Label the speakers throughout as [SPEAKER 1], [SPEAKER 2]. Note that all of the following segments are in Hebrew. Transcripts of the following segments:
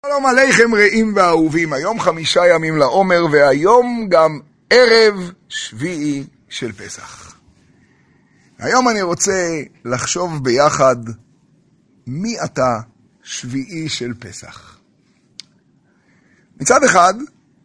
[SPEAKER 1] שלום עליכם רעים ואהובים, היום 5 ימים לעומר והיום גם ערב שביעי של פסח. היום אני רוצה לחשוב ביחד מי אתה שביעי של פסח. מצד אחד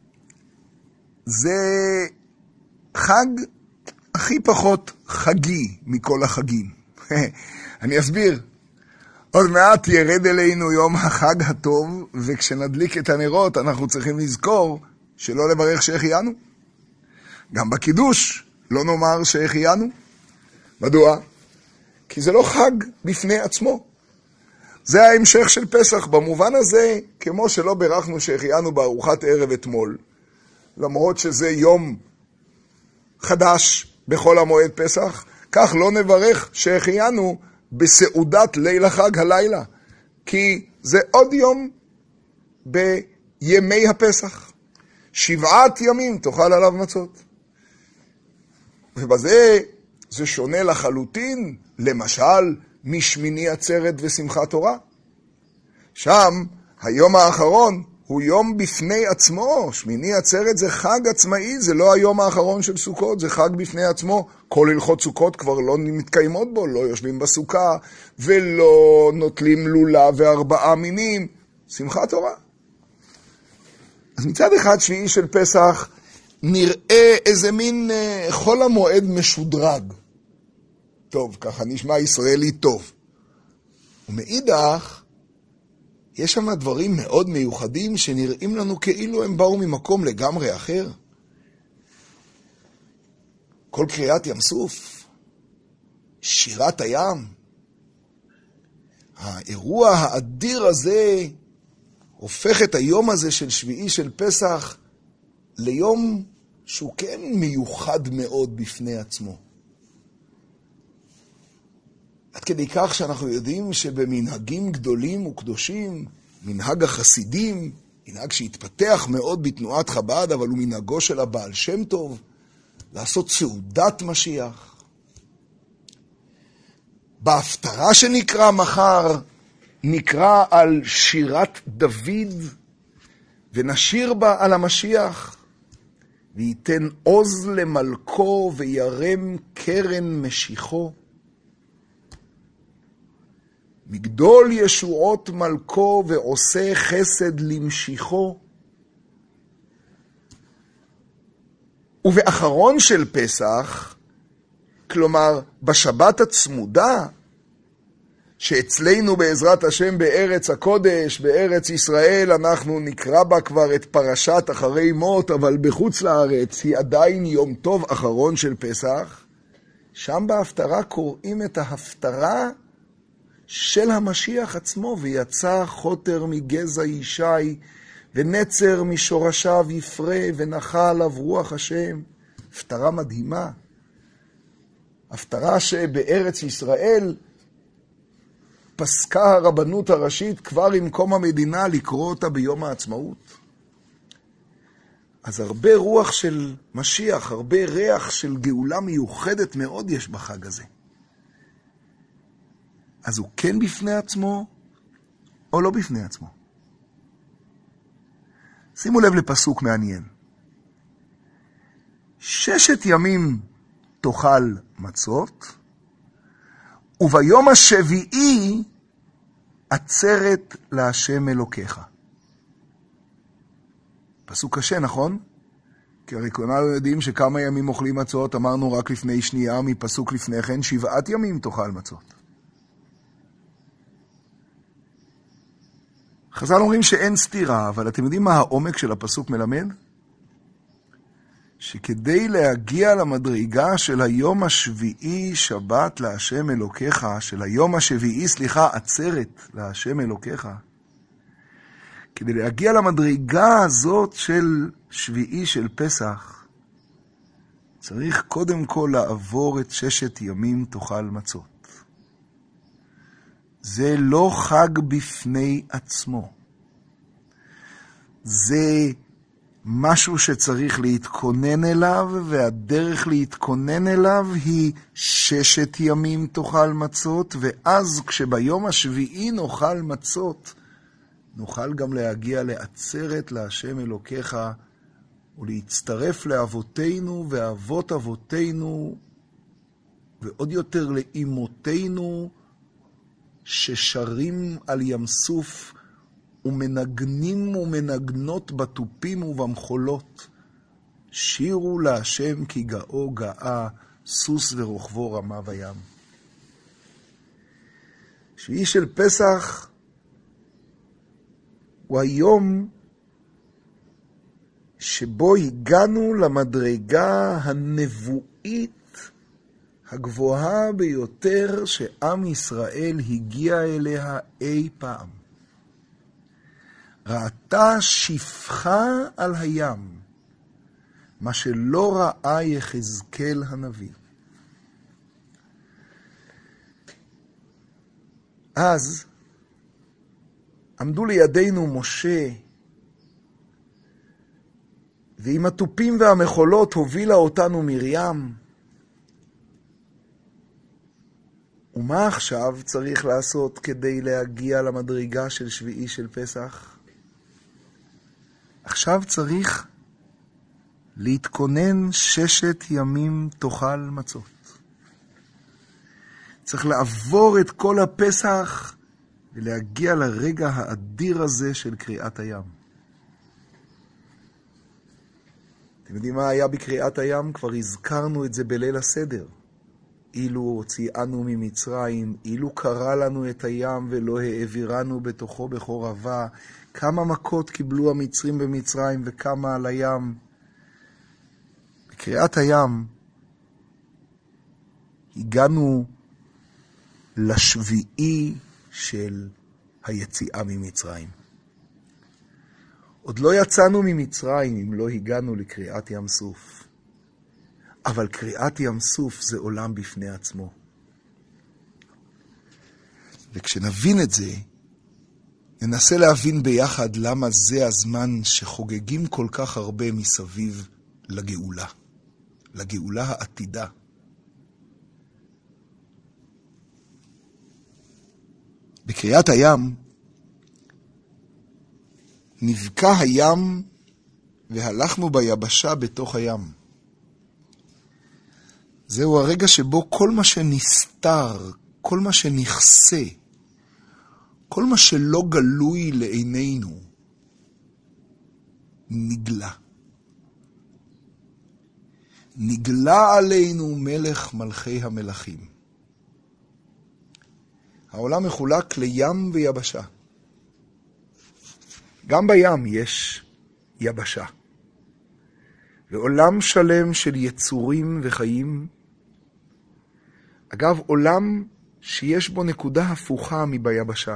[SPEAKER 1] זה חג הכי פחות חגי מכל החגים. אני אסביר. עוד מעט ירד אלינו יום החג הטוב, וכשנדליק את הנרות אנחנו צריכים לזכור שלא לברך שהחיינו. גם בקידוש לא נאמר שהחיינו. מדוע? כי זה לא חג בפני עצמו. זה ההמשך של פסח. במובן הזה, כמו שלא ברכנו שהחיינו בארוחת ערב אתמול, למרות שזה יום חדש בחול המועד פסח, כך לא נברך שהחיינו בסעודת ליל החג הלילה, כי זה עוד יום בימי הפסח. 7 ימים תאכל עליו מצות. ובזה זה שונה לחלוטין, למשל, משמיני עצרת ושמחת תורה. שם היום האחרון הוא יום בפני עצמו. שמיני עצרת זה חג עצמאי, זה לא היום האחרון של סוכות, זה חג בפני עצמו. כל הלכות סוכות כבר לא מתקיימות בו, לא יושבים בסוכה, ולא נוטלים לולה ו4 מינים. שמחת תורה. אז מצד אחד שביעי של פסח נראה איזה מין חול המועד משודרג. טוב, ככה נשמע ישראלי טוב. ומאידך, יש שם דברים מאוד מיוחדים שנראים לנו כאילו הם באו ממקום לגמרי אחר. כל קריאת ים סוף, שירת הים, האירוע האדיר הזה הופך את היום הזה של שביעי של פסח ליום שהוא כן מיוחד מאוד בפני עצמו. עד כדי כך שאנחנו יודעים שבמנהגים גדולים וקדושים, מנהג החסידים, מנהג שהתפתח מאוד בתנועת חב"ד, אבל הוא מנהגו של הבעל שם טוב, לעשות סעודת משיח. בהפטרה שנקרא מחר, נקרא על שירת דוד, ונשיר בה על המשיח, וייתן עוז למלכו וירם קרן משיחו. מגדול ישועות מלכו ועושה חסד למשיחו. ובאחרון של פסח, כלומר בשבת הצמודה, שאצלנו בעזרת השם בארץ הקודש, בארץ ישראל, אנחנו נקרא בה כבר את פרשת אחרי מות, אבל בחוץ לארץ היא עדיין יום טוב אחרון של פסח, שם בהפטרה קוראים את ההפטרה של המשיח עצמו, ויצא חוטר מגזע ישי, ונצר משורשיו יפרה, ונחל עליו רוח השם. הפטרה מדהימה. הפטרה שבארץ ישראל פסקה הרבנות הראשית כבר עם קום המדינה לקרוא אותה ביום העצמאות. אז הרבה רוח של משיח, הרבה ריח של גאולה מיוחדת מאוד יש בחג הזה. אז הוא כן בפני עצמו, או לא בפני עצמו? שימו לב לפסוק מעניין. 6 ימים תאכל מצות, וביום השביעי עצרת להשם אלוקיך. פסוק קשה, נכון? כי הרי כולנו יודעים שכמה ימים אוכלים מצות, אמרנו רק לפני שנייה, מפסוק לפני כן, 7 ימים תאכל מצות. חז"ל אומרים שאין סתירה, אבל אתם יודעים מה העומק של הפסוק מלמד? שכדי להגיע למדרגה של היום השביעי שבת להשם אלוקיך, של היום השביעי, עצרת להשם אלוקיך, כדי להגיע למדרגה הזאת של שביעי של פסח, צריך קודם כל לעבור את 6 ימים תאכל מצות. זה לא חג בפני עצמו. זה משהו שצריך להתכונן אליו, והדרך להתכונן אליו היא 6 ימים תאכל מצות, ואז כשביום השביעי נאכל מצות, נוכל גם להגיע לעצרת להשם אלוקיך, ולהצטרף לאבותינו ואבות אבותינו, ועוד יותר לאמותינו, ששרים על ים סוף, ומנגנים ומנגנות בתופים ובמחולות. שירו להשם כי גאו גאה, סוס ורוכבו רמה וים. שביעי של פסח הוא היום שבו הגענו למדרגה הנבואית הגבוהה ביותר שעם ישראל הגיע אליה אי פעם. ראתה שפחה על הים, מה שלא ראה יחזקאל הנביא. אז עמדו לידינו משה, ועם התופים והמחולות הובילה אותנו מרים. ומה עכשיו צריך לעשות כדי להגיע למדרגה של שביעי של פסח? עכשיו צריך להתכונן 6 ימים תאכל מצות. צריך לעבור את כל הפסח ולהגיע לרגע האדיר הזה של קריאת הים. אתם יודעים מה היה בקריאת הים? כבר הזכרנו את זה בליל הסדר. אילו הוציאנו ממצרים, אילו קרא לנו את הים ולא העבירנו בתוכו בחורבה, כמה מכות קיבלו המצרים במצרים וכמה על הים. בקריאת הים הגענו לשביעי של היציאה ממצרים. עוד לא יצאנו ממצרים אם לא הגענו לקריאת ים סוף. אבל קריאת ים סוף זה עולם בפני עצמו. וכשנבין את זה, ננסה להבין ביחד למה זה הזמן שחוגגים כל כך הרבה מסביב לגאולה. לגאולה העתידה. בקריאת הים נבקע הים והלכנו ביבשה בתוך הים. זהו הרגע שבו כל מה שנסתר, כל מה שנכסה, כל מה שלא גלוי לעינינו, נגלה. נגלה עלינו מלך מלכי המלכים. העולם מחולק לים ויבשה. גם בים יש יבשה. ועולם שלם של יצורים וחיים. אגב, עולם שיש בו נקודה הפוכה מביבשה.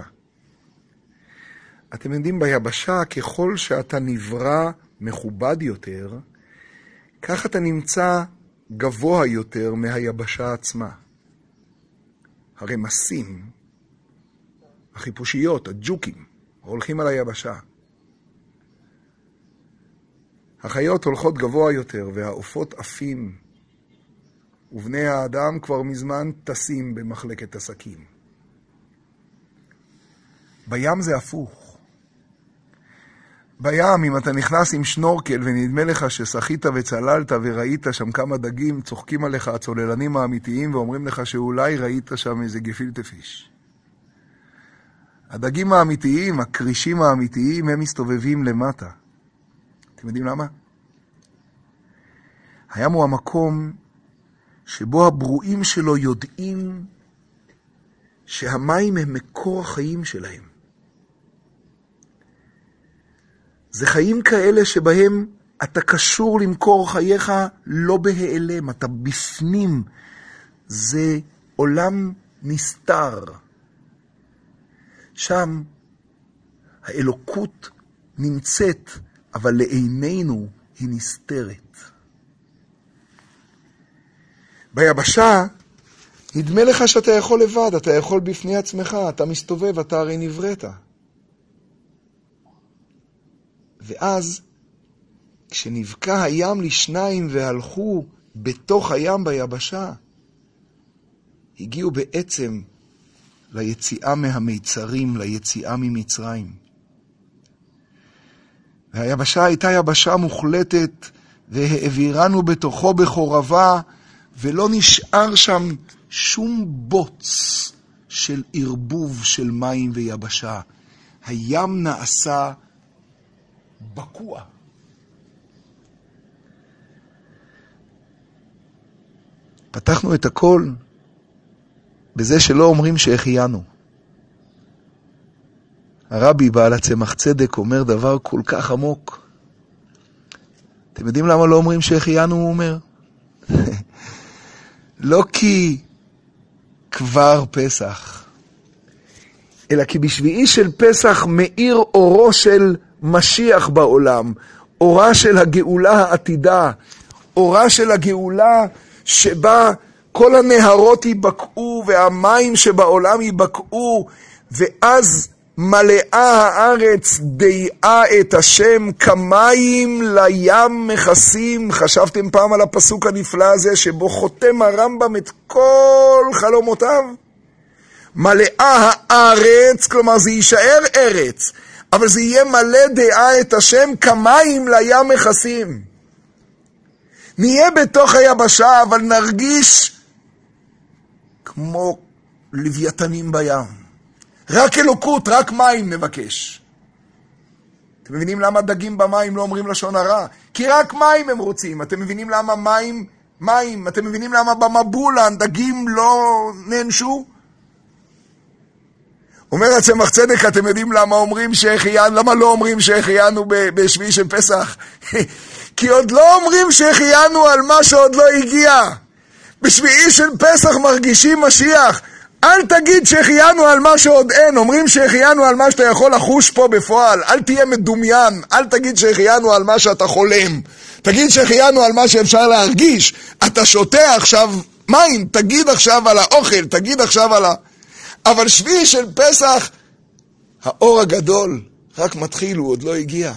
[SPEAKER 1] אתם יודעים, ביבשה, ככל שאתה נברא מכובד יותר, כך אתה נמצא גבוה יותר מהיבשה עצמה. הרמסים, החיפושיות, הג'וקים, הולכים על היבשה. החיות הולכות גבוה יותר, והעופות עפים, ובני האדם כבר מזמן טסים במחלקת עסקים. בים זה הפוך. בים, אם אתה נכנס עם שנורקל ונדמה לך ששחית וצללת וראית שם כמה דגים, צוחקים עליך הצוללנים האמיתיים ואומרים לך שאולי ראית שם איזה גפילטע פיש. הדגים האמיתיים, הקרישים האמיתיים, הם מסתובבים למטה. אתם יודעים למה? הים הוא המקום שבו הברואים שלו יודעים שהמים הם מקור החיים שלהם. זה חיים כאלה שבהם אתה קשור למקור חייך לא בהיעלם, אתה בפנים. זה עולם נסתר. שם האלוקות נמצאת, אבל לעינינו היא נסתרת. ביבשה, נדמה לך שאתה יכול לבד, אתה יכול בפני עצמך, אתה מסתובב, אתה הרי נבראת. ואז, כשנבקע הים לשניים והלכו בתוך הים ביבשה, הגיעו בעצם ליציאה מהמיצרים, ליציאה ממצרים. והיבשה הייתה יבשה מוחלטת, והעבירנו בתוכו בחורבה, ולא נשאר שם שום בוץ של ערבוב של מים ויבשה. הים נעשה בקוע. פתחנו את הכל בזה שלא אומרים שהחיינו. הרבי בעל הצמח צדק אומר דבר כל כך עמוק. אתם יודעים למה לא אומרים שהחיינו, הוא אומר? לא כי כבר פסח, אלא כי בשביעי של פסח מאיר אורו של משיח בעולם, אורה של הגאולה העתידה, אורה של הגאולה שבה כל הנהרות ייבקעו והמים שבעולם ייבקעו, ואז מלאה הארץ דייעה את השם כמים לים מכסים. חשבתם פעם על הפסוק הנפלא הזה שבו חותם הרמב"ם את כל חלומותיו? מלאה הארץ, כלומר זה יישאר ארץ, אבל זה יהיה מלא דייעה את השם כמים לים מכסים. נהיה בתוך היבשה, אבל נרגיש כמו לוויתנים בים. רק אלוקות, רק מים נבקש. אתם מבינים למה דגים במים לא אומרים לשון הרע? כי רק מים הם רוצים. אתם מבינים למה מים? אתם מבינים למה במבולן דגים לא נענשו? אומר הצמח צדק, אתם יודעים למה למה לא אומרים שהחיינו בשביעי של פסח? כי עוד לא אומרים שהחיינו על מה שעוד לא הגיע. בשביעי של פסח מרגישים משיח. אל תגיד שהחיינו על מה שעוד אין, אומרים שהחיינו על מה שאתה יכול לחוש פה בפועל, אל תהיה מדומיין, אל תגיד שהחיינו על מה שאתה חולם, תגיד שהחיינו על מה שאפשר להרגיש. אתה שותה עכשיו מים, תגיד עכשיו על האוכל, תגיד עכשיו על אבל שביעי של פסח, האור הגדול רק מתחיל, הוא עוד לא הגיע.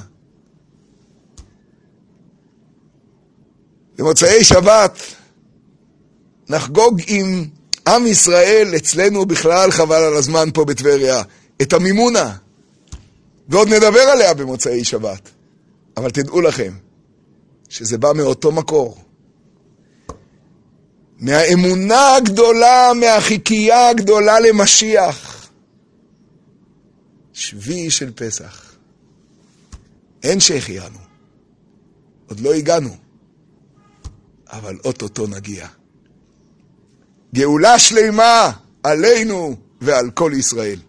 [SPEAKER 1] במוצאי שבת נחגוג עם עם ישראל, אצלנו בכלל חבל על הזמן פה בטבריה, את המימונה. ועוד נדבר עליה במוצאי שבת. אבל תדעו לכם, שזה בא מאותו מקור. מהאמונה הגדולה, מהחיקייה הגדולה למשיח. שביעי של פסח. אין שהחיינו. עוד לא הגענו. אבל אוטוטו נגיע. גאולה שלמה עלינו ועל כל ישראל.